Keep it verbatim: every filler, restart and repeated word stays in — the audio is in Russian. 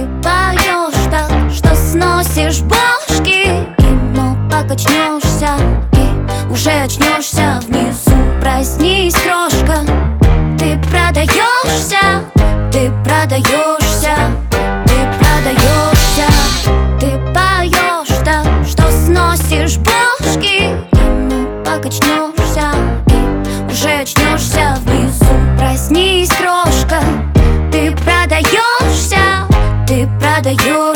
Ты поешь так, что сносишь башки, и но покачнешься, и уже очнешься внизу. Проснись, крошка, ты продаешься, ты продаешься, ты продаешься. Ты поешь так, что сносишь башки, и но покачнешься, и уже очнешься внизу. Проснись, крошка, ты продаешься, ты продаешься.